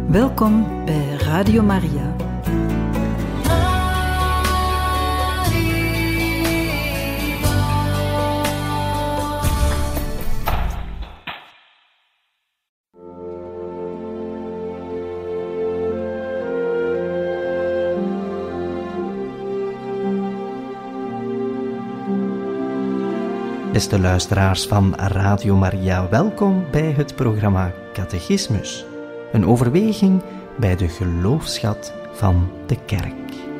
Welkom bij Radio Maria. Beste luisteraars van Radio Maria, welkom bij het programma Catechismus. Een overweging bij de geloofsschat van de Kerk.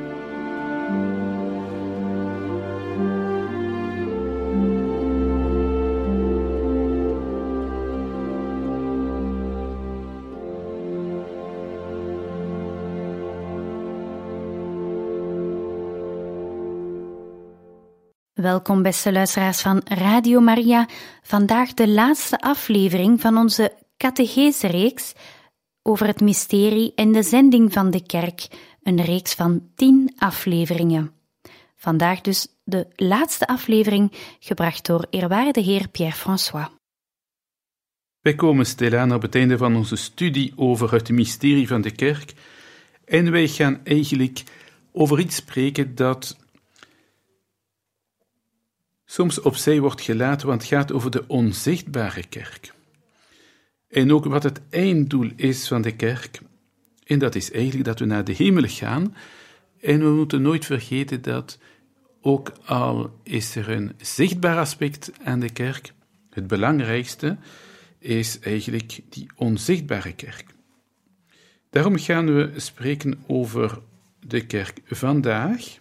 Welkom beste luisteraars van Radio Maria. Vandaag de laatste aflevering van onze catechese-reeks over het mysterie en de zending van de kerk. Een reeks van 10 afleveringen. Vandaag dus de laatste aflevering, gebracht door eerwaarde heer Pierre-François. Wij komen stilaan op het einde van onze studie over het mysterie van de kerk en wij gaan eigenlijk over iets spreken dat soms opzij wordt gelaten, want het gaat over de onzichtbare kerk. En ook wat het einddoel is van de kerk. En dat is eigenlijk dat we naar de hemel gaan. En we moeten nooit vergeten dat, ook al is er een zichtbaar aspect aan de kerk, het belangrijkste is eigenlijk die onzichtbare kerk. Daarom gaan we spreken over de kerk vandaag.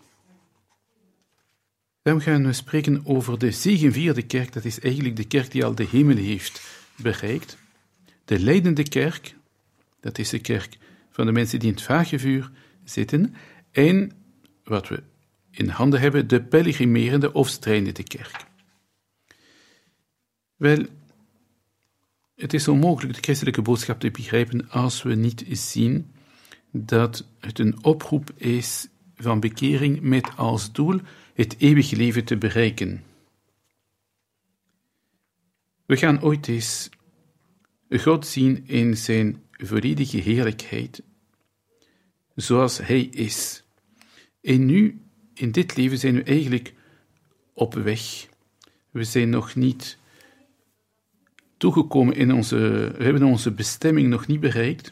Dan gaan we spreken over de zegenvierde kerk, dat is eigenlijk de kerk die al de hemel heeft bereikt. De lijdende kerk, dat is de kerk van de mensen die in het vagevuur zitten. En, wat we in handen hebben, de pelgrimerende of strijdende kerk. Wel, het is onmogelijk de christelijke boodschap te begrijpen als we niet zien dat het een oproep is van bekering met als doel het eeuwige leven te bereiken. We gaan ooit eens God zien in zijn volledige heerlijkheid, zoals hij is. En nu, in dit leven, zijn we eigenlijk op weg. We zijn nog niet toegekomen we hebben onze bestemming nog niet bereikt.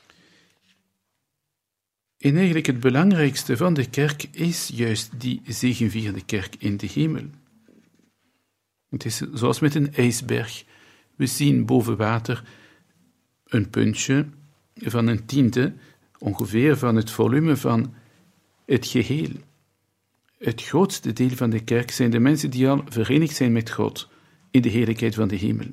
En eigenlijk het belangrijkste van de kerk is juist die zegenvierde kerk in de hemel. Het is zoals met een ijsberg. We zien boven water een puntje van 1/10 ongeveer van het volume van het geheel. Het grootste deel van de kerk zijn de mensen die al verenigd zijn met God in de heerlijkheid van de hemel.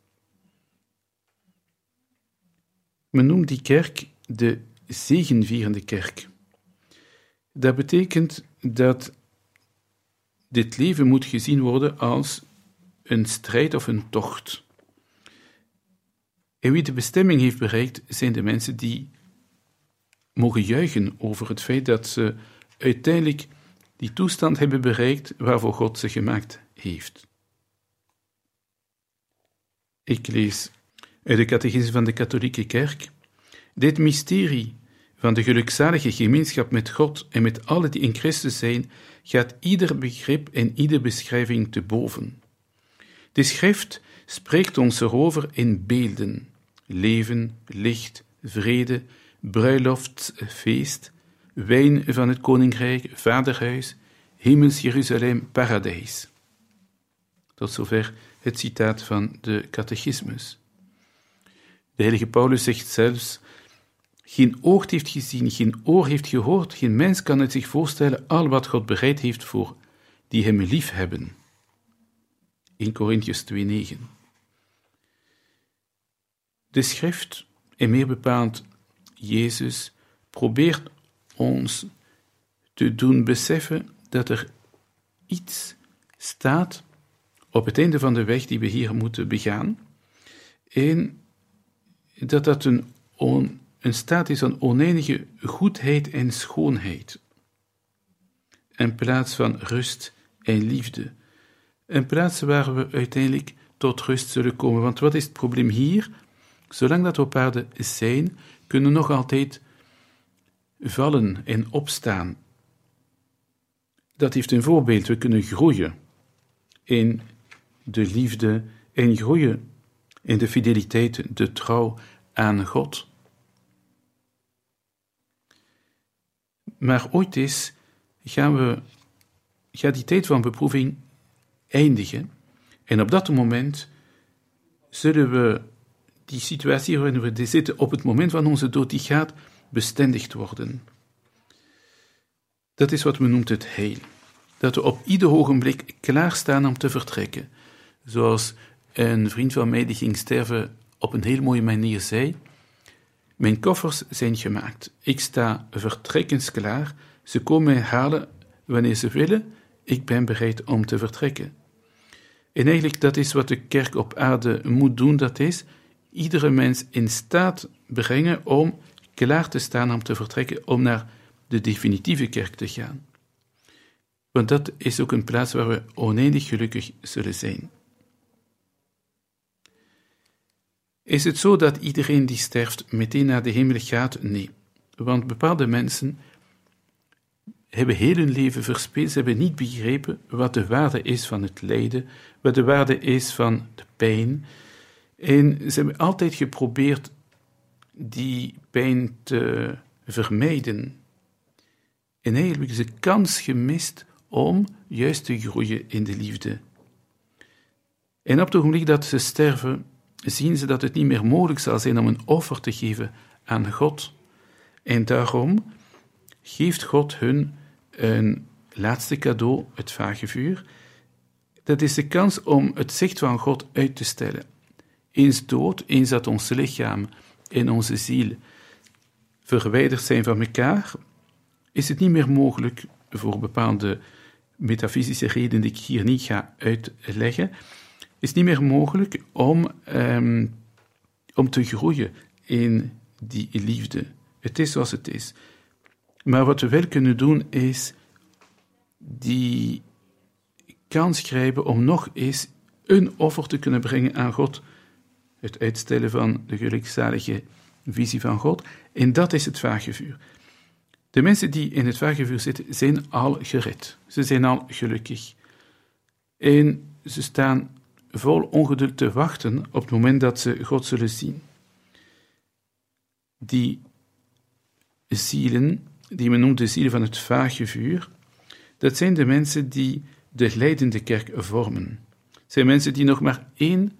Men noemt die kerk de zegenvierende kerk. Dat betekent dat dit leven moet gezien worden als een strijd of een tocht. En wie de bestemming heeft bereikt, zijn de mensen die mogen juichen over het feit dat ze uiteindelijk die toestand hebben bereikt waarvoor God ze gemaakt heeft. Ik lees uit de catechisme van de katholieke kerk: dit mysterie van de gelukzalige gemeenschap met God en met allen die in Christus zijn, gaat ieder begrip en ieder beschrijving te boven. De schrift spreekt ons erover in beelden: leven, licht, vrede, bruiloftsfeest, wijn van het koninkrijk, vaderhuis, hemels Jeruzalem, paradijs. Tot zover het citaat van de catechismus. De heilige Paulus zegt zelfs: geen oog heeft gezien, geen oor heeft gehoord, geen mens kan het zich voorstellen al wat God bereid heeft voor die hem lief hebben. 1 Korintiërs 2:9. De schrift, en meer bepaald Jezus, probeert ons te doen beseffen dat er iets staat op het einde van de weg die we hier moeten begaan, en dat een staat is van oneindige goedheid en schoonheid. Een plaats van rust en liefde. Een plaats waar we uiteindelijk tot rust zullen komen. Want wat is het probleem hier? Zolang dat we op aarde zijn, kunnen nog altijd vallen en opstaan. Dat heeft een voorbeeld. We kunnen groeien in de liefde en groeien in de fideliteit, de trouw aan God. Maar ooit eens gaat die tijd van beproeving eindigen. En op dat moment zullen we die situatie waarin we zitten op het moment van onze dood, die gaat bestendigd worden. Dat is wat men noemt het heil. Dat we op ieder ogenblik klaarstaan om te vertrekken. Zoals een vriend van mij die ging sterven op een heel mooie manier zei: mijn koffers zijn gemaakt. Ik sta vertrekkensklaar. Ze komen mij halen wanneer ze willen. Ik ben bereid om te vertrekken. En eigenlijk dat is wat de kerk op aarde moet doen. Dat is iedere mens in staat brengen om klaar te staan om te vertrekken, om naar de definitieve kerk te gaan. Want dat is ook een plaats waar we oneindig gelukkig zullen zijn. Is het zo dat iedereen die sterft meteen naar de hemel gaat? Nee. Want bepaalde mensen hebben heel hun leven verspeeld. Ze hebben niet begrepen wat de waarde is van het lijden, wat de waarde is van de pijn. En ze hebben altijd geprobeerd die pijn te vermijden. En eigenlijk is de kans gemist om juist te groeien in de liefde. En op het ogenblik dat ze sterven, zien ze dat het niet meer mogelijk zal zijn om een offer te geven aan God. En daarom geeft God hun een laatste cadeau, het vagevuur. Dat is de kans om het zicht van God uit te stellen. Eens dood, eens dat ons lichaam en onze ziel verwijderd zijn van elkaar, is het niet meer mogelijk, voor bepaalde metafysische redenen die ik hier niet ga uitleggen, is niet meer mogelijk om te groeien in die liefde. Het is zoals het is. Maar wat we wel kunnen doen, is die kans grijpen om nog eens een offer te kunnen brengen aan God. Het uitstellen van de gelukzalige visie van God. En dat is het vagevuur. De mensen die in het vagevuur zitten, zijn al gered. Ze zijn al gelukkig. En ze staan vol ongeduld te wachten op het moment dat ze God zullen zien. Die zielen, die men noemt de zielen van het vagevuur, dat zijn de mensen die de leidende kerk vormen. Het zijn mensen die nog maar één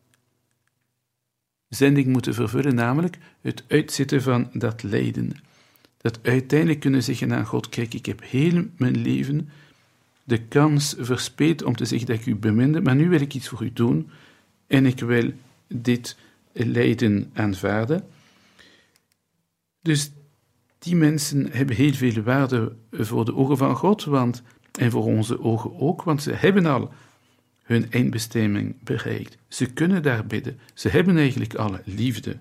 zending moeten vervullen, namelijk het uitzitten van dat lijden. Dat uiteindelijk kunnen zeggen aan God: kijk, ik heb heel mijn leven de kans verspeeld om te zeggen dat ik u beminde, maar nu wil ik iets voor u doen en ik wil dit lijden aanvaarden. Dus die mensen hebben heel veel waarde voor de ogen van God, en voor onze ogen ook, want ze hebben al hun eindbestemming bereikt. Ze kunnen daar bidden. Ze hebben eigenlijk alle liefde.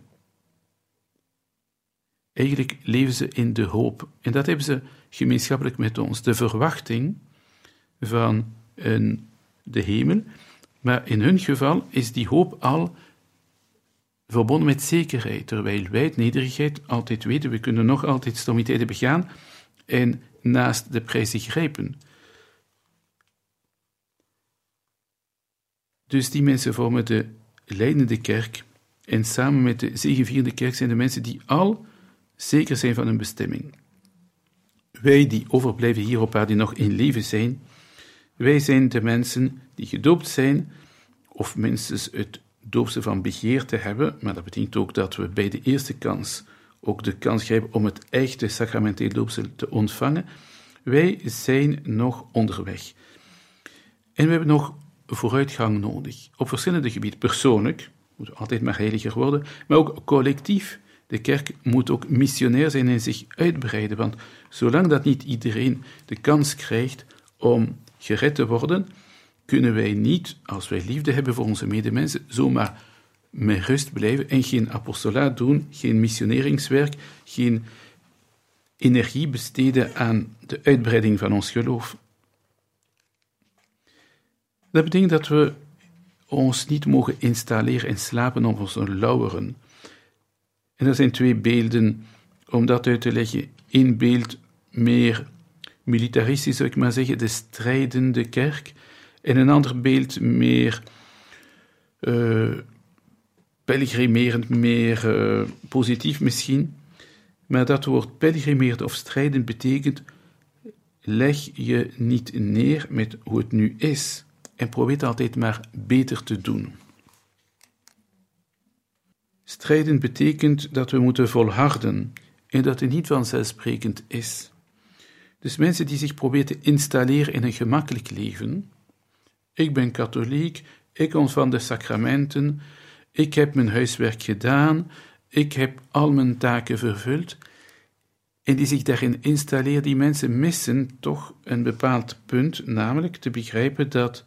Eigenlijk leven ze in de hoop. En dat hebben ze gemeenschappelijk met ons. De verwachting van de hemel. Maar in hun geval is die hoop al verbonden met zekerheid. Terwijl wij het nederigheid altijd weten. We kunnen nog altijd stommiteiten begaan en naast de prijzen grijpen. Dus die mensen vormen de leidende kerk. En samen met de zegevierende kerk zijn de mensen die al zeker zijn van hun bestemming. Wij die overblijven hier op aarde, die nog in leven zijn, wij zijn de mensen die gedoopt zijn, of minstens het doopsel van begeerte hebben, maar dat betekent ook dat we bij de eerste kans ook de kans grijpen om het echte sacramenteel doopsel te ontvangen. Wij zijn nog onderweg. En we hebben nog vooruitgang nodig, op verschillende gebieden. Persoonlijk, moeten we altijd maar heiliger worden, maar ook collectief. De kerk moet ook missionair zijn en zich uitbreiden, want zolang dat niet iedereen de kans krijgt om gered te worden, kunnen wij niet, als wij liefde hebben voor onze medemensen, zomaar met rust blijven en geen apostolaat doen, geen missioneringswerk, geen energie besteden aan de uitbreiding van ons geloof. Dat betekent dat we ons niet mogen installeren en slapen op onze lauweren. En er zijn 2 beelden om dat uit te leggen. 1 beeld meer militaristisch, zou ik maar zeggen, de strijdende kerk. En een ander beeld meer pelgrimerend, meer positief misschien. Maar dat woord pelgrimerend of strijdend betekent: leg je niet neer met hoe het nu is en probeer het altijd maar beter te doen. Strijdend betekent dat we moeten volharden en dat het niet vanzelfsprekend is. Dus mensen die zich proberen te installeren in een gemakkelijk leven. Ik ben katholiek, ik ontvang de sacramenten, ik heb mijn huiswerk gedaan, ik heb al mijn taken vervuld. En die zich daarin installeren, die mensen missen toch een bepaald punt, namelijk te begrijpen dat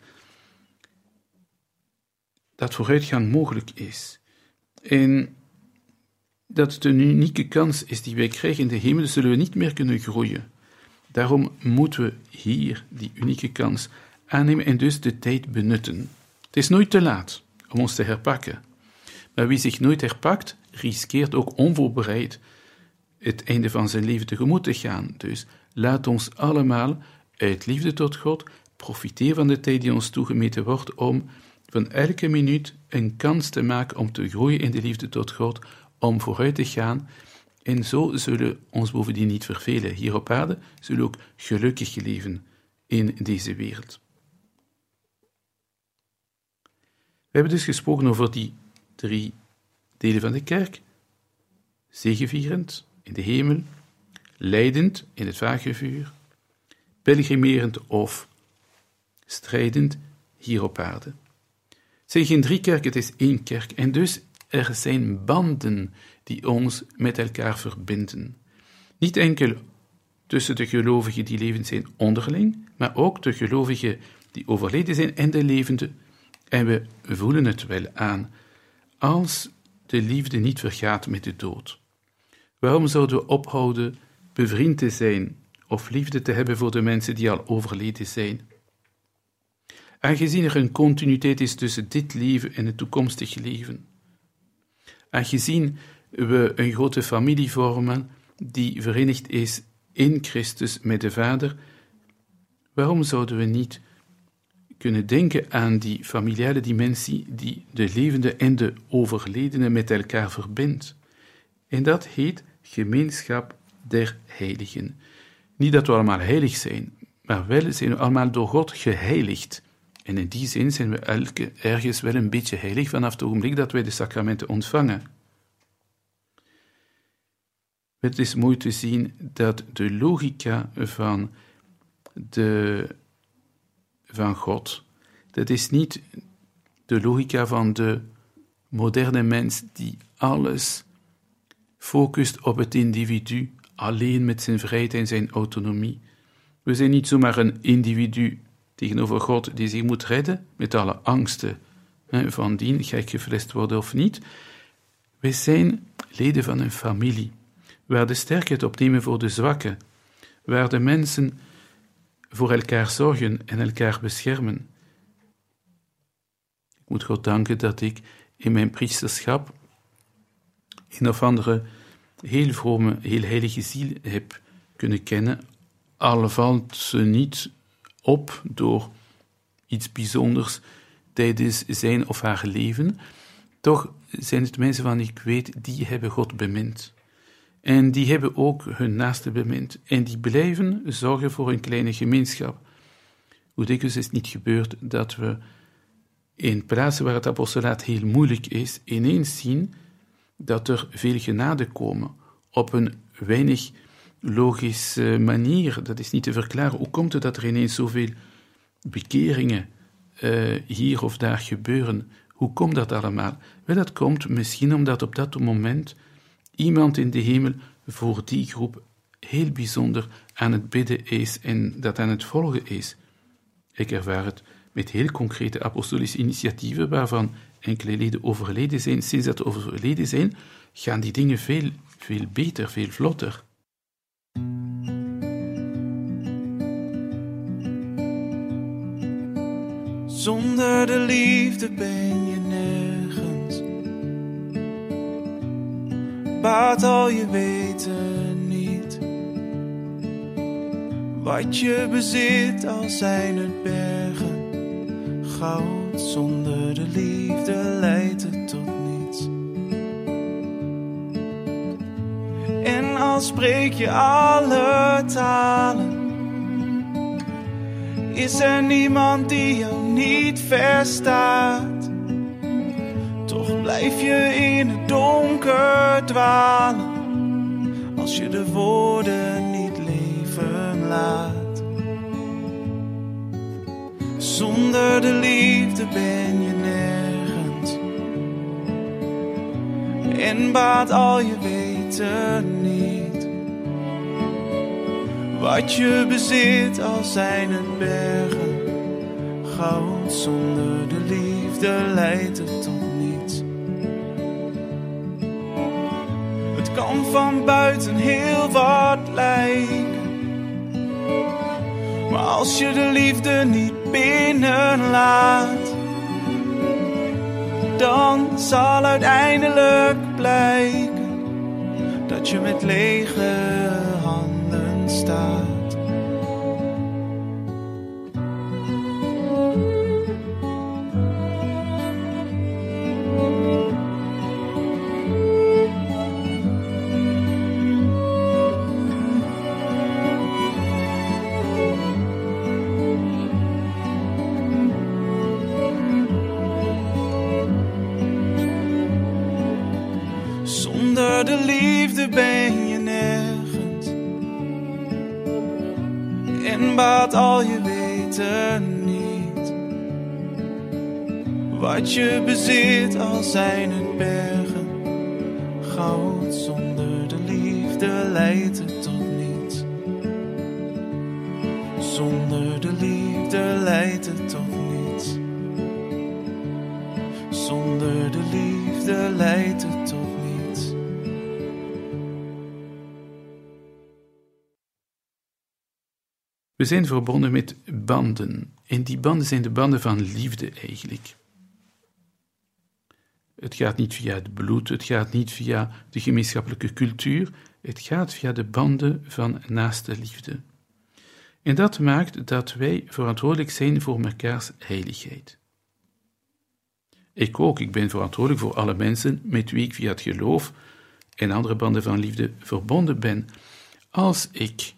vooruitgang mogelijk is. En dat het een unieke kans is die wij krijgen in de hemel, zullen we niet meer kunnen groeien. Daarom moeten we hier die unieke kans aannemen en dus de tijd benutten. Het is nooit te laat om ons te herpakken. Maar wie zich nooit herpakt, riskeert ook onvoorbereid het einde van zijn leven tegemoet te gaan. Dus laat ons allemaal uit liefde tot God profiteren van de tijd die ons toegemeten wordt om van elke minuut een kans te maken om te groeien in de liefde tot God, om vooruit te gaan. En zo zullen we ons bovendien niet vervelen. Hier op aarde zullen we ook gelukkig leven in deze wereld. We hebben dus gesproken over die 3 delen van de kerk. Zegevierend in de hemel, lijdend in het vagevuur, pelgrimerend of strijdend hier op aarde. Het zijn geen 3 kerken, het is 1 kerk. En dus er zijn banden die ons met elkaar verbinden. Niet enkel tussen de gelovigen die levend zijn onderling, maar ook de gelovigen die overleden zijn en de levenden. En we voelen het wel aan als de liefde niet vergaat met de dood. Waarom zouden we ophouden bevriend te zijn of liefde te hebben voor de mensen die al overleden zijn? Aangezien er een continuïteit is tussen dit leven en het toekomstige leven. Aangezien we een grote familie vormen die verenigd is in Christus met de Vader, waarom zouden we niet kunnen denken aan die familiale dimensie die de levenden en de overledenen met elkaar verbindt? En dat heet gemeenschap der heiligen. Niet dat we allemaal heilig zijn, maar wel zijn we allemaal door God geheiligd. En in die zin zijn we ergens wel een beetje heilig vanaf het ogenblik dat wij de sacramenten ontvangen. Het is mooi te zien dat de logica van God, dat is niet de logica van de moderne mens die alles focust op het individu, alleen met zijn vrijheid en zijn autonomie. We zijn niet zomaar een individu tegenover God die zich moet redden met alle angsten van dien, gek geflest worden of niet. Wij zijn leden van een familie, waar de sterken het opnemen voor de zwakken, waar de mensen voor elkaar zorgen en elkaar beschermen. Ik moet God danken dat ik in mijn priesterschap een of andere heel vrome, heel heilige ziel heb kunnen kennen, al valt ze niet op door iets bijzonders tijdens zijn of haar leven, toch zijn het mensen van ik weet, die hebben God bemind. En die hebben ook hun naaste bemind. En die blijven zorgen voor een kleine gemeenschap. Hoe dikwijls is het niet gebeurd dat we in plaatsen waar het apostolaat heel moeilijk is, ineens zien dat er veel genade komen op een weinig logische manier. Dat is niet te verklaren. Hoe komt het dat er ineens zoveel bekeringen hier of daar gebeuren? Hoe komt dat allemaal? Wel, dat komt misschien omdat op dat moment iemand in de hemel voor die groep heel bijzonder aan het bidden is en dat aan het volgen is. Ik ervaar het met heel concrete apostolische initiatieven waarvan enkele leden overleden zijn. Sinds dat overleden zijn, gaan die dingen veel beter, veel vlotter. Zonder de liefde ben je nergens. baat al je weten niet. Wat je bezit, al zijn het bergen. Goud zonder de liefde leidt het tot niets. En al spreek je alle talen, is er niemand die jou niet verstaat. Toch blijf je in het donker dwalen, als je de woorden niet leven laat. Zonder de liefde ben je nergens, en baat al je weten niet. Wat je bezit, al zijn het bergen. Goud zonder de liefde leidt het tot niets. Het kan van buiten heel wat lijken, maar als je de liefde niet binnenlaat, dan zal uiteindelijk blijken dat je met lege handen staat. Zonder de liefde ben je nergens, en baat al je weten niet. Wat je bezit, al zijn het bergen. Goud zonder de liefde leidt het tot niets. Zonder de liefde leidt het tot niets. Zonder de liefde leidt het tot niets. We zijn verbonden met banden. En die banden zijn de banden van liefde eigenlijk. Het gaat niet via het bloed, het gaat niet via de gemeenschappelijke cultuur. Het gaat via de banden van naaste liefde. En dat maakt dat wij verantwoordelijk zijn voor mekaars heiligheid. Ik ben verantwoordelijk voor alle mensen met wie ik via het geloof en andere banden van liefde verbonden ben. Als ik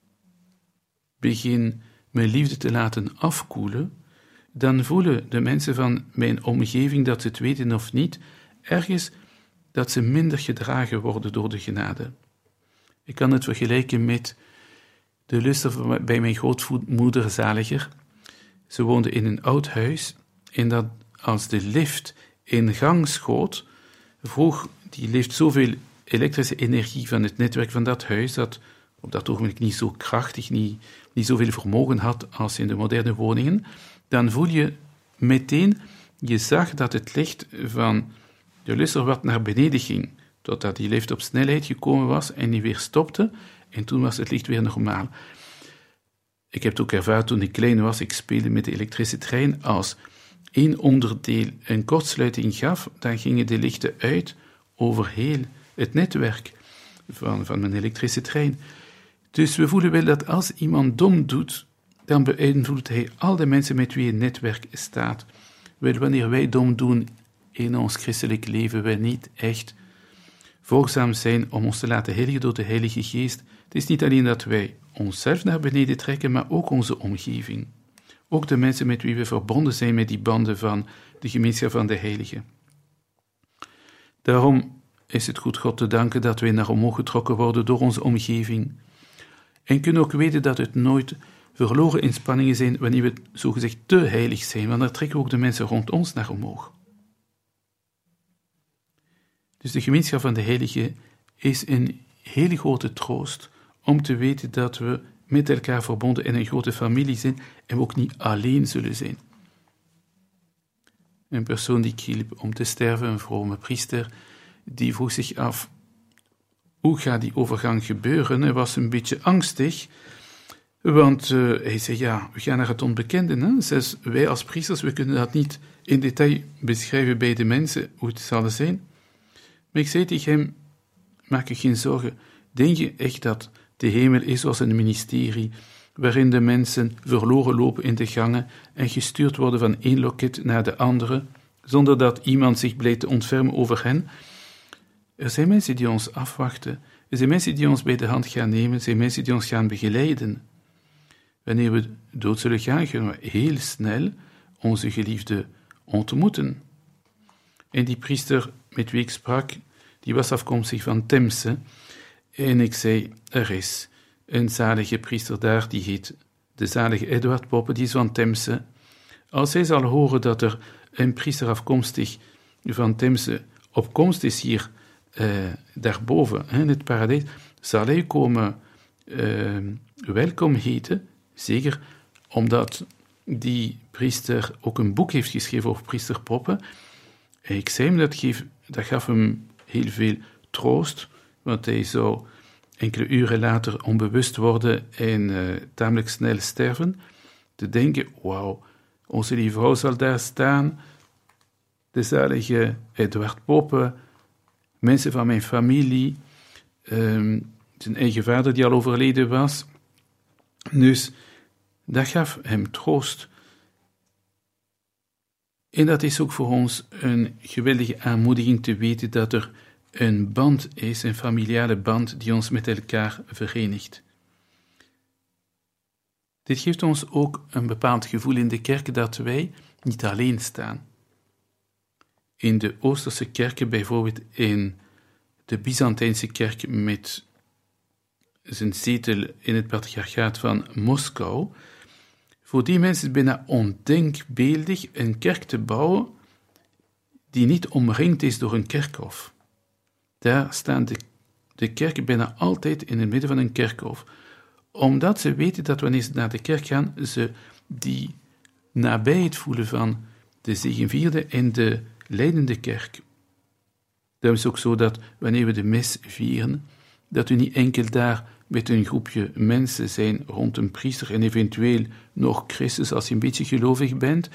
begin mijn liefde te laten afkoelen, dan voelen de mensen van mijn omgeving, dat ze het weten of niet, ergens dat ze minder gedragen worden door de genade. Ik kan het vergelijken met de luster bij mijn grootmoeder Zaliger. Ze woonde in een oud huis en dat als de lift in gang schoot, vroeg die lift zoveel elektrische energie van het netwerk van dat huis, dat op dat ogenblik niet zo krachtig, niet zoveel vermogen had als in de moderne woningen, dan voel je meteen, je zag dat het licht van de luster wat naar beneden ging, totdat die lift op snelheid gekomen was en die weer stopte, en toen was het licht weer normaal. Ik heb het ook ervaren toen ik klein was, ik speelde met de elektrische trein, als één onderdeel een kortsluiting gaf, dan gingen de lichten uit over heel het netwerk van mijn elektrische trein. Dus we voelen wel dat als iemand dom doet, dan beïnvloedt hij al de mensen met wie een netwerk staat. Wel, wanneer wij dom doen in ons christelijk leven, wij niet echt volgzaam zijn om ons te laten heiligen door de Heilige Geest. Het is niet alleen dat wij onszelf naar beneden trekken, maar ook onze omgeving. Ook de mensen met wie we verbonden zijn met die banden van de gemeenschap van de heiligen. Daarom is het goed God te danken dat wij naar omhoog getrokken worden door onze omgeving. En kunnen ook weten dat het nooit verloren inspanningen zijn wanneer we zogezegd te heilig zijn, want dan trekken we ook de mensen rond ons naar omhoog. Dus de gemeenschap van de heiligen is een hele grote troost om te weten dat we met elkaar verbonden in een grote familie zijn en we ook niet alleen zullen zijn. Een persoon die ik hielp om te sterven, een vrome priester, die vroeg zich af, hoe gaat die overgang gebeuren? Hij was een beetje angstig, want hij zei, ja, we gaan naar het onbekende. Hè? Zelfs wij als priesters, we kunnen dat niet in detail beschrijven bij de mensen, hoe het zal zijn. Maar ik zei tegen hem, maak je geen zorgen. Denk je echt dat de hemel is als een ministerie waarin de mensen verloren lopen in de gangen en gestuurd worden van één loket naar de andere, zonder dat iemand zich blijft te ontfermen over hen? Er zijn mensen die ons afwachten. Er zijn mensen die ons bij de hand gaan nemen. Er zijn mensen die ons gaan begeleiden. Wanneer we dood zullen gaan, kunnen we heel snel onze geliefde ontmoeten. En die priester met wie ik sprak, die was afkomstig van Temse. En ik zei, er is een zalige priester daar, die heet de zalige Eduard Poppe, die is van Temse. Als hij zal horen dat er een priester afkomstig van Temse op komst is hier, daarboven, in het paradijs, zal hij komen welkom heten, zeker omdat die priester ook een boek heeft geschreven over priester Poppe. En ik zei hem, dat gaf hem heel veel troost, want hij zou enkele uren later onbewust worden en tamelijk snel sterven, te denken, wauw, onze lieve vrouw zal daar staan, de zalige Eduard Poppe, mensen van mijn familie, zijn eigen vader die al overleden was. Dus dat gaf hem troost. En dat is ook voor ons een geweldige aanmoediging te weten dat er een band is, een familiale band die ons met elkaar verenigt. Dit geeft ons ook een bepaald gevoel in de kerk dat wij niet alleen staan. In de Oosterse kerken, bijvoorbeeld in de Byzantijnse kerk met zijn zetel in het patriarchaat van Moskou, voor die mensen is het bijna ondenkbeeldig een kerk te bouwen die niet omringd is door een kerkhof. Daar staan de kerken bijna altijd in het midden van een kerkhof, omdat ze weten dat wanneer ze naar de kerk gaan, ze die nabijheid voelen van de zegenvierde en de leidende kerk. Daarom is het ook zo dat wanneer we de mis vieren, dat we niet enkel daar met een groepje mensen zijn rond een priester en eventueel nog Christus als je een beetje gelovig bent.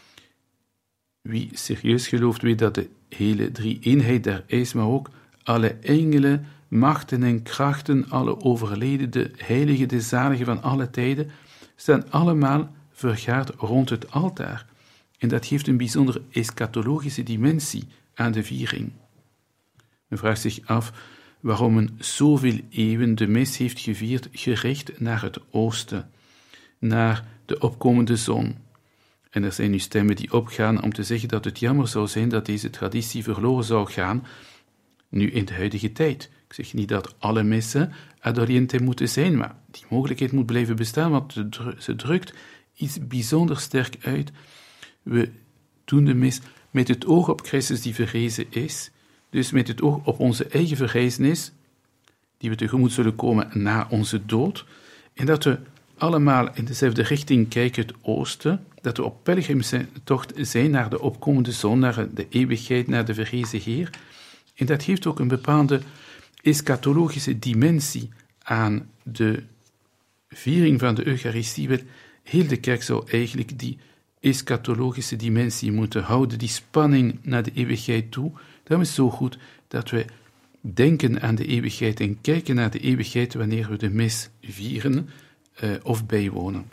Wie serieus gelooft weet dat de hele drie-eenheid daar is, maar ook alle engelen, machten en krachten, alle overleden, de heiligen, de zaligen van alle tijden, staan allemaal vergaard rond het altaar. En dat geeft een bijzondere eschatologische dimensie aan de viering. Men vraagt zich af waarom men zoveel eeuwen de mis heeft gevierd gericht naar het oosten, naar de opkomende zon. En er zijn nu stemmen die opgaan om te zeggen dat het jammer zou zijn dat deze traditie verloren zou gaan, nu in de huidige tijd. Ik zeg niet dat alle missen ad orientem moeten zijn, maar die mogelijkheid moet blijven bestaan, want ze drukt iets bijzonder sterk uit. We doen de mis met het oog op Christus die verrezen is, dus met het oog op onze eigen verrijzenis, die we tegemoet zullen komen na onze dood, en dat we allemaal in dezelfde richting kijken, het oosten, dat we op pelgrimstocht zijn naar de opkomende zon, naar de eeuwigheid, naar de verrezen Heer. En dat geeft ook een bepaalde eschatologische dimensie aan de viering van de Eucharistie. Heel de kerk zou eigenlijk die eschatologische dimensie moeten houden, die spanning naar de eeuwigheid toe. Daarom is het zo goed dat we denken aan de eeuwigheid en kijken naar de eeuwigheid wanneer we de mis vieren of bijwonen.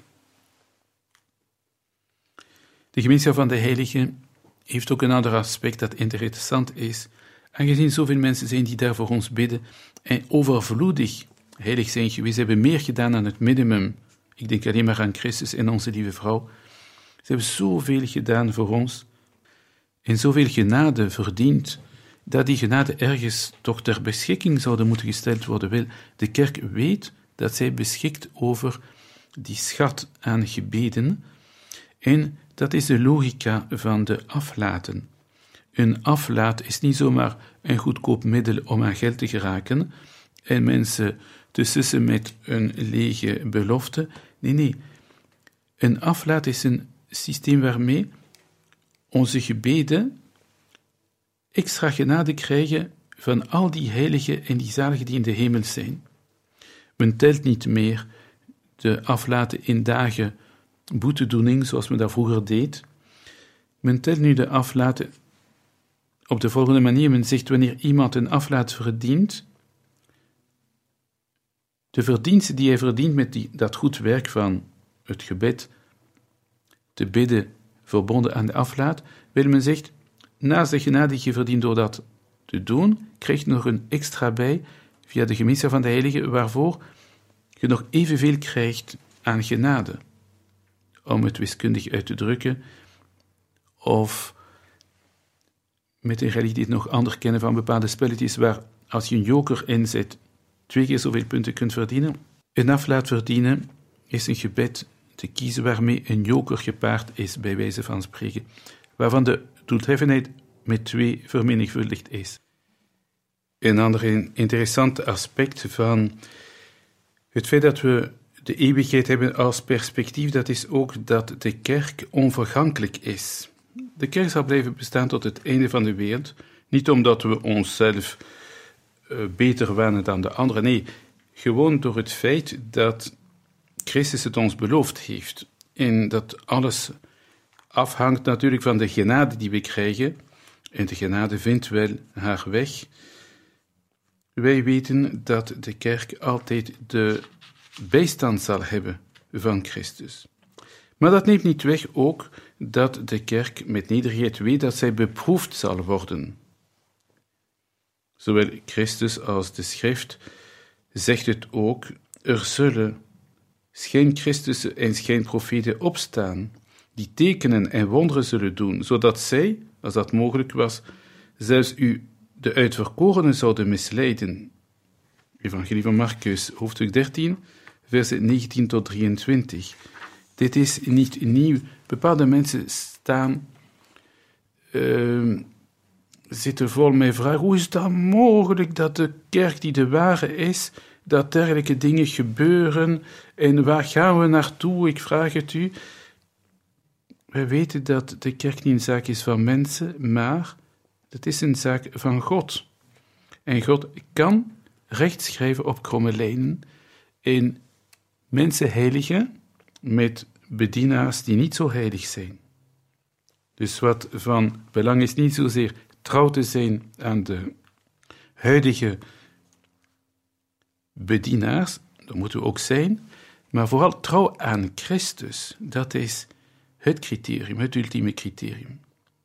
De gemeenschap van de heiligen heeft ook een ander aspect dat interessant is, aangezien zoveel mensen zijn die daar voor ons bidden en overvloedig heilig zijn geweest, hebben meer gedaan dan het minimum. Ik denk alleen maar aan Christus en onze lieve vrouw. Ze hebben zoveel gedaan voor ons en zoveel genade verdiend, dat die genade ergens toch ter beschikking zouden moeten gesteld worden. Wel, de kerk weet dat zij beschikt over die schat aan gebeden, en dat is de logica van de aflaten. Een aflaat is niet zomaar een goedkoop middel om aan geld te geraken en mensen te sussen met een lege belofte. Nee. Een aflaat is een systeem waarmee onze gebeden extra genade krijgen van al die heiligen en die zaligen die in de hemel zijn. Men telt niet meer de aflaten in dagen boetedoening, zoals men dat vroeger deed. Men telt nu de aflaten op de volgende manier. Men zegt, wanneer iemand een aflaat verdient, De verdiensten die hij verdient met dat goed werk van het gebed, te bidden, verbonden aan de aflaat, wil men zegt, naast de genade die je verdient door dat te doen, krijg je nog een extra bij via de gemeenschap van de heiligen, waarvoor je nog evenveel krijgt aan genade. Om het wiskundig uit te drukken, of met een religie die het nog anders kennen van bepaalde spelletjes, waar als je een joker inzet, 2 keer zoveel punten kunt verdienen. Een aflaat verdienen is een gebed te kiezen waarmee een joker gepaard is, bij wijze van spreken, waarvan de doeltreffendheid met 2 vermenigvuldigd is. Een ander interessant aspect van het feit dat we de eeuwigheid hebben als perspectief, dat is ook dat de kerk onvergankelijk is. De kerk zal blijven bestaan tot het einde van de wereld, niet omdat we onszelf beter wanen dan de anderen, nee, gewoon door het feit dat Christus het ons beloofd heeft. En dat alles afhangt natuurlijk van de genade die we krijgen, en de genade vindt wel haar weg. Wij weten dat de kerk altijd de bijstand zal hebben van Christus. Maar dat neemt niet weg ook dat de kerk met nederigheid weet dat zij beproefd zal worden. Zowel Christus als de schrift zegt het ook, er zullen schijnchristussen en schijnprofeten opstaan, die tekenen en wonderen zullen doen, zodat zij, als dat mogelijk was, zelfs u de uitverkorenen zouden misleiden. Evangelie van Marcus, hoofdstuk 13, versen 19 tot 23. Dit is niet nieuw. Bepaalde mensen zitten vol met vragen. Hoe is dat mogelijk dat de kerk die de ware is, dat dergelijke dingen gebeuren? En waar gaan we naartoe? Ik vraag het u. Wij weten dat de kerk niet een zaak is van mensen, maar het is een zaak van God. En God kan recht schrijven op kromme lijnen en mensen heiligen met bedienaars die niet zo heilig zijn. Dus wat van belang is niet zozeer trouw te zijn aan de huidige bedienaars, dat moeten we ook zijn, maar vooral trouw aan Christus. Dat is het criterium, het ultieme criterium.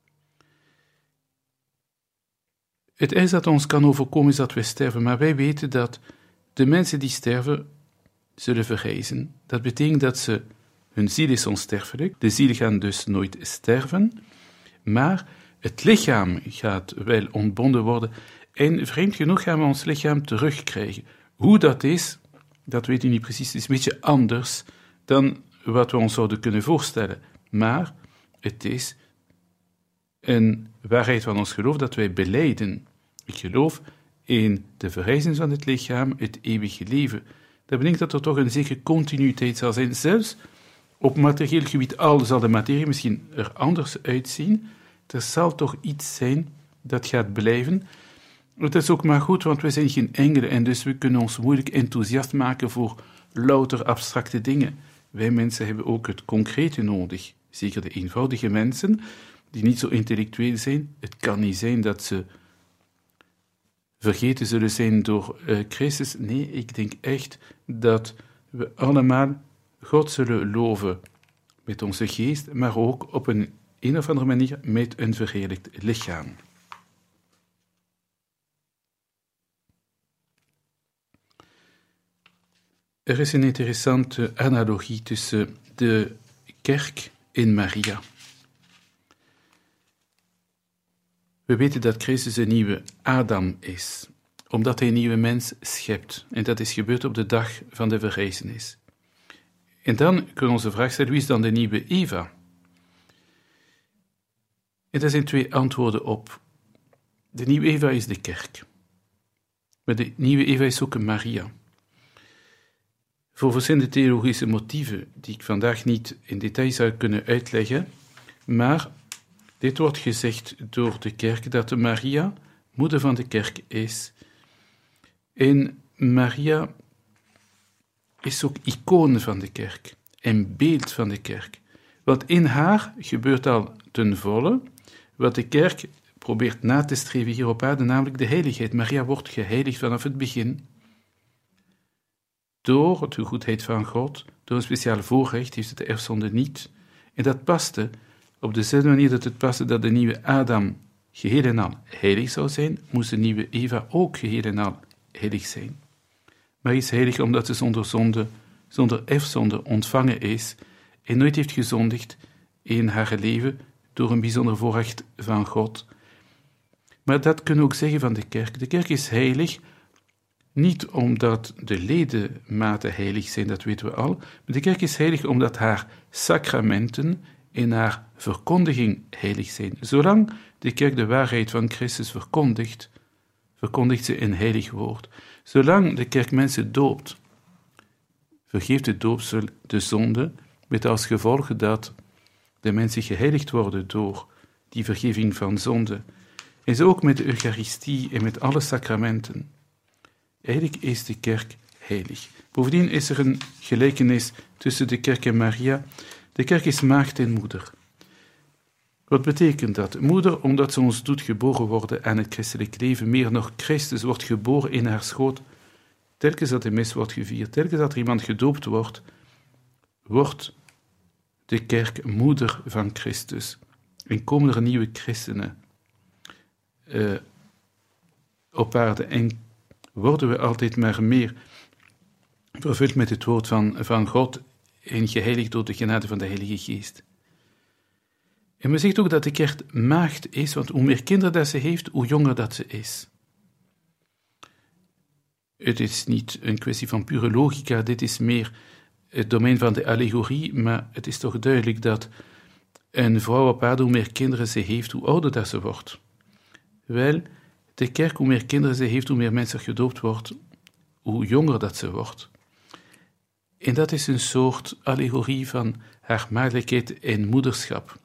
Het ergste dat ons kan overkomen is dat we sterven, maar wij weten dat de mensen die sterven zullen verrijzen. Dat betekent dat hun ziel is onsterfelijk, de ziel gaat dus nooit sterven, maar het lichaam gaat wel ontbonden worden en vreemd genoeg gaan we ons lichaam terugkrijgen. Hoe dat is, dat weet u niet precies, het is een beetje anders dan wat we ons zouden kunnen voorstellen, maar het is een waarheid van ons geloof dat wij belijden. Ik geloof in de verrijzenis van het lichaam, het eeuwige leven. Dat betekent dat er toch een zekere continuïteit zal zijn. Zelfs op materieel gebied, al zal de materie misschien er anders uitzien, er zal toch iets zijn dat gaat blijven. Het is ook maar goed, want we zijn geen engelen en dus we kunnen ons moeilijk enthousiast maken voor louter abstracte dingen. Wij mensen hebben ook het concrete nodig. Zeker de eenvoudige mensen, die niet zo intellectueel zijn. Het kan niet zijn dat ze vergeten zullen zijn door Christus. Nee, ik denk echt dat we allemaal God zullen loven met onze geest, maar ook op een of andere manier met een verheerlijkt lichaam. Er is een interessante analogie tussen de kerk en Maria. We weten dat Christus een nieuwe Adam is, omdat hij een nieuwe mens schept. En dat is gebeurd op de dag van de verrijzenis. En dan kunnen we onze vraag stellen, wie is dan de nieuwe Eva? En daar zijn 2 antwoorden op. De nieuwe Eva is de kerk. Maar de nieuwe Eva is ook een Maria. Voor verschillende theologische motieven, die ik vandaag niet in detail zou kunnen uitleggen, maar dit wordt gezegd door de kerk, dat de Maria moeder van de kerk is. En Maria is ook icoon van de kerk en beeld van de kerk. Want in haar gebeurt al ten volle wat de kerk probeert na te streven hier op aarde, namelijk de heiligheid. Maria wordt geheiligd vanaf het begin. door de goedheid van God, door een speciaal voorrecht, heeft het de erfzonde niet. En dat paste op dezelfde manier dat het paste dat de nieuwe Adam geheel en al heilig zou zijn, moest de nieuwe Eva ook geheel en al heilig zijn. Maar hij is heilig omdat ze zonder erfzonde ontvangen is en nooit heeft gezondigd in haar leven door een bijzonder voorrecht van God. Maar dat kunnen we ook zeggen van de kerk. De kerk is heilig, niet omdat de ledematen heilig zijn, dat weten we al, maar de kerk is heilig omdat haar sacramenten en haar verkondiging heilig zijn. Zolang de kerk de waarheid van Christus verkondigt, verkondigt ze een heilig woord. Zolang de kerk mensen doopt, vergeeft het doopsel de zonde, met als gevolg dat de mensen geheiligd worden door die vergeving van zonde. En zo ook met de Eucharistie en met alle sacramenten. Eigenlijk is de kerk heilig. Bovendien is er een gelijkenis tussen de kerk en Maria. De kerk is maagd en moeder. Wat betekent dat? Moeder, omdat ze ons doet geboren worden aan het christelijk leven, meer nog Christus wordt geboren in haar schoot. Telkens dat de mis wordt gevierd, telkens dat er iemand gedoopt wordt, wordt de kerk moeder van Christus. En komen er nieuwe christenen op aarde en worden we altijd maar meer vervuld met het woord van God en geheiligd door de genade van de Heilige Geest. En men zegt ook dat de kerk maagd is, want hoe meer kinderen dat ze heeft, hoe jonger dat ze is. Het is niet een kwestie van pure logica, dit is meer het domein van de allegorie, maar het is toch duidelijk dat een vrouw op aarde, hoe meer kinderen ze heeft, hoe ouder dat ze wordt. Wel, de kerk, hoe meer kinderen ze heeft, hoe meer mensen gedoopt wordt, hoe jonger dat ze wordt. En dat is een soort allegorie van haar maagdelijkheid en moederschap.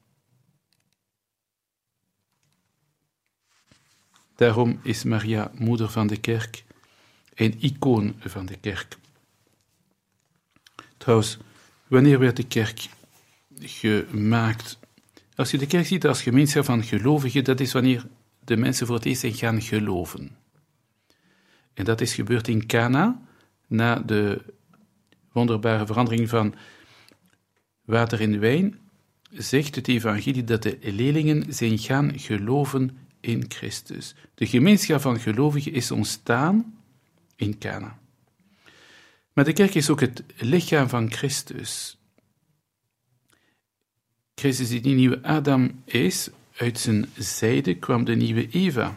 Daarom is Maria moeder van de kerk en icoon van de kerk. Trouwens, wanneer werd de kerk gemaakt? Als je de kerk ziet als gemeenschap van gelovigen, dat is wanneer de mensen voor het eerst zijn gaan geloven. En dat is gebeurd in Cana, na de wonderbare verandering van water in wijn, zegt het evangelie dat de leerlingen zijn gaan geloven in Christus. De gemeenschap van gelovigen is ontstaan in Cana. Maar de kerk is ook het lichaam van Christus. Christus die nieuwe Adam is, uit zijn zijde kwam de nieuwe Eva.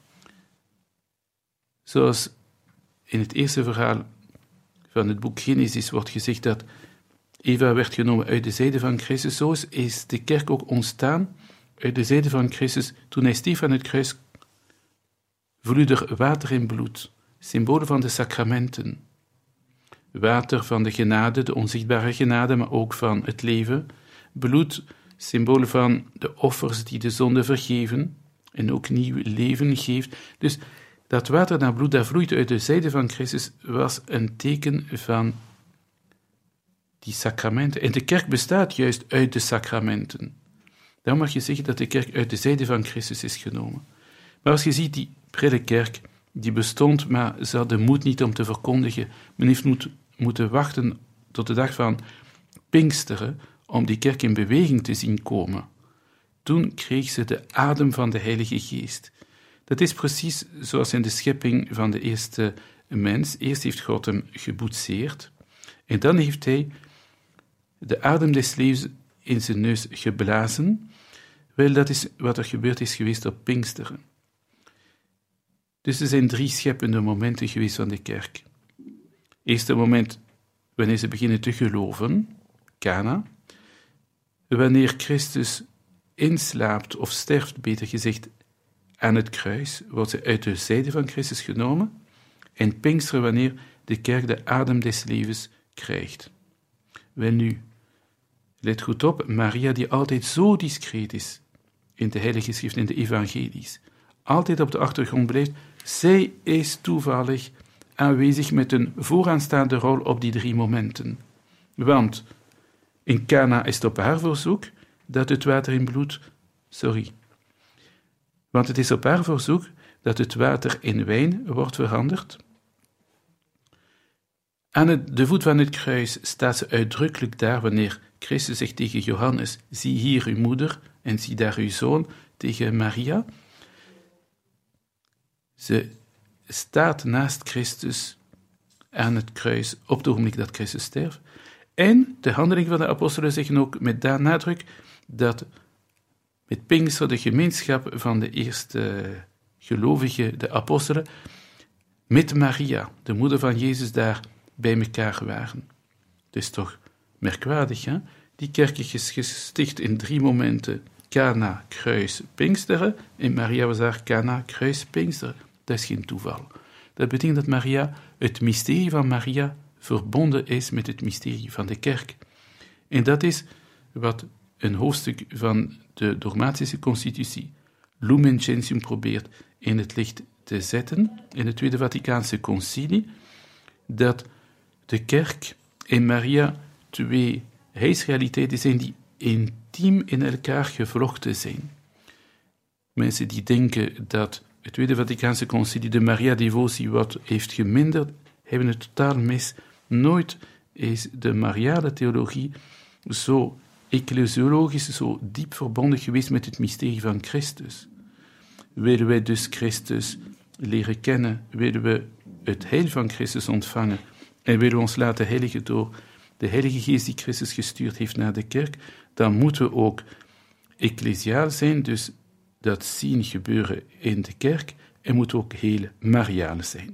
Zoals in het eerste verhaal van het boek Genesis wordt gezegd dat Eva werd genomen uit de zijde van Christus, zo is de kerk ook ontstaan uit de zijde van Christus toen hij stierf aan het kruis, vloeide er water en bloed, symbolen van de sacramenten. Water van de genade, de onzichtbare genade, maar ook van het leven. Bloed, symbolen van de offers die de zonde vergeven en ook nieuw leven geeft. Dus dat water, dat bloed, dat vloeit uit de zijde van Christus, was een teken van die sacramenten. En de kerk bestaat juist uit de sacramenten. Daarom mag je zeggen dat de kerk uit de zijde van Christus is genomen. Maar als je ziet, die prille kerk, die bestond, maar ze had de moed niet om te verkondigen. Men heeft moeten wachten tot de dag van Pinksteren om die kerk in beweging te zien komen. Toen kreeg ze de adem van de Heilige Geest. Dat is precies zoals in de schepping van de eerste mens. Eerst heeft God hem geboetseerd en dan heeft hij de adem des levens in zijn neus geblazen. Wel, dat is wat er gebeurd is geweest op Pinksteren. Dus er zijn 3 scheppende momenten geweest van de kerk. Eerste moment wanneer ze beginnen te geloven, Cana. Wanneer Christus inslaapt of sterft, beter gezegd, aan het kruis, wordt ze uit de zijde van Christus genomen. En Pinksteren wanneer de kerk de adem des levens krijgt. Wel nu, let goed op, Maria die altijd zo discreet is in de Heilige Schrift, in de evangelies, altijd op de achtergrond blijft, zij is toevallig aanwezig met een vooraanstaande rol op die 3 momenten. Want in Cana is het op haar verzoek dat het water in bloed... Want het is op haar verzoek dat het water in wijn wordt veranderd. Aan de voet van het kruis staat ze uitdrukkelijk daar wanneer Christus zegt tegen Johannes, zie hier uw moeder en zie daar uw zoon, tegen Maria. Ze staat naast Christus aan het kruis op het ogenblik dat Christus sterft. En de handelingen van de apostelen zeggen ook met nadruk dat met Pinkster de gemeenschap van de eerste gelovigen, de apostelen, met Maria, de moeder van Jezus, daar bij elkaar waren. Het is toch merkwaardig, hè? Die kerk is gesticht in 3 momenten. Cana, kruis, Pinksteren. En Maria was daar Cana, kruis, Pinksteren. Dat is geen toeval. Dat betekent dat Maria, het mysterie van Maria, verbonden is met het mysterie van de kerk. En dat is wat een hoofdstuk van de dogmatische constitutie, Lumen Gentium, probeert in het licht te zetten, in het Tweede Vaticaanse Concilie, dat de kerk en Maria 2 heidsrealiteiten zijn die intiem in elkaar gevlochten zijn. Mensen die denken dat het Tweede Vaticaanse Concilie de Maria-devotie wat heeft geminderd, hebben het totaal mis. Nooit is de Mariale theologie zo ecclesiologisch, zo diep verbonden geweest met het mysterie van Christus. Willen wij dus Christus leren kennen, willen we het heil van Christus ontvangen en willen we ons laten heiligen door de Heilige Geest die Christus gestuurd heeft naar de kerk, dan moeten we ook ecclesiaal zijn, dus dat zien gebeuren in de kerk, en moeten ook heel mariaal zijn.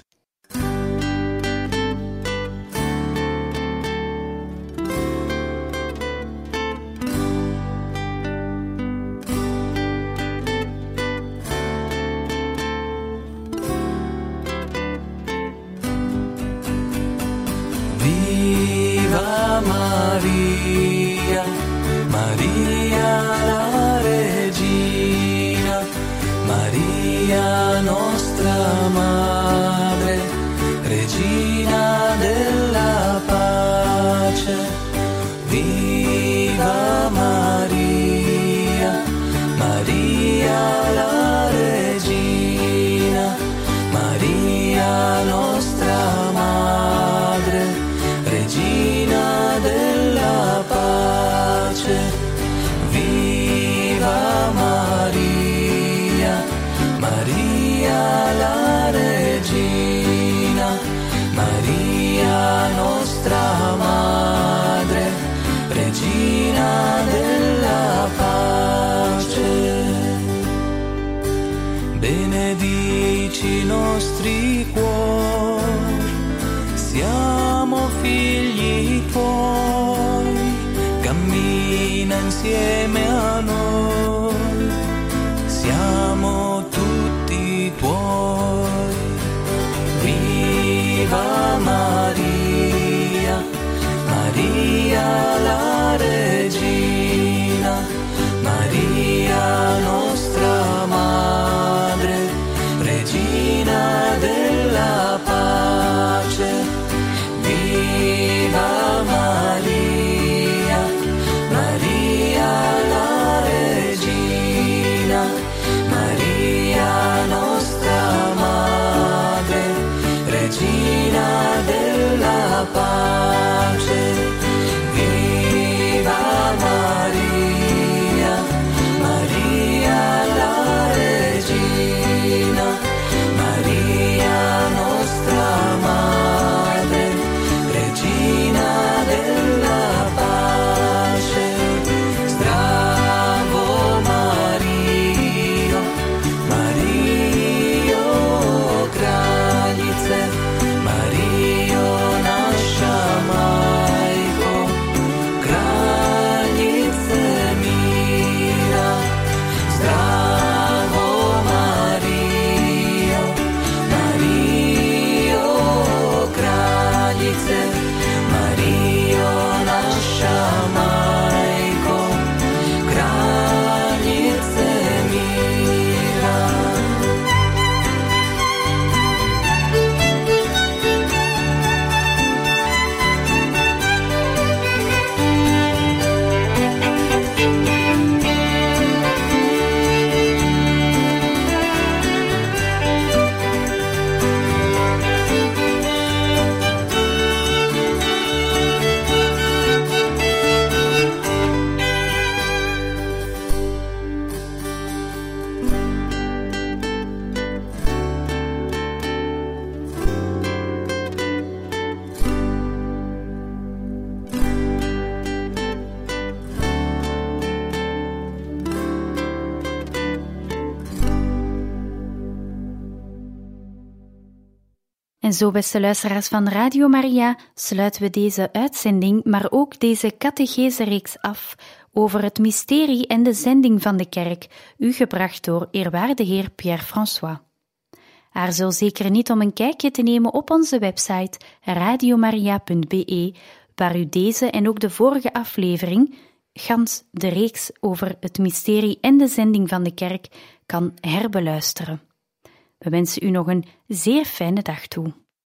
Viva Maria, Maria la regina, Maria nostra madre, regina della pace. Viva Maria, Maria la regina, Maria nostra madre, regina della pace. Viva Maria, Maria la regina, Maria nostra madre, regina della pace. Benedici i nostri cuori, siamo figli tuoi, cammina insieme a noi, siamo tutti tuoi. Viva Maria, Maria la regina, Maria nostra madre, regina della pace. Viva Maria, Maria la regina, Maria nostra madre, regina della En zo, beste luisteraars van Radio Maria, sluiten we deze uitzending, maar ook deze catechese-reeks af over het mysterie en de zending van de kerk, u gebracht door eerwaarde heer Pierre-François. Aarzel zeker niet om een kijkje te nemen op onze website radiomaria.be, waar u deze en ook de vorige aflevering, gans de reeks over het mysterie en de zending van de kerk, kan herbeluisteren. We wensen u nog een zeer fijne dag toe.